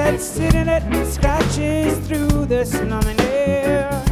that's sitting it scratches through this numbing air.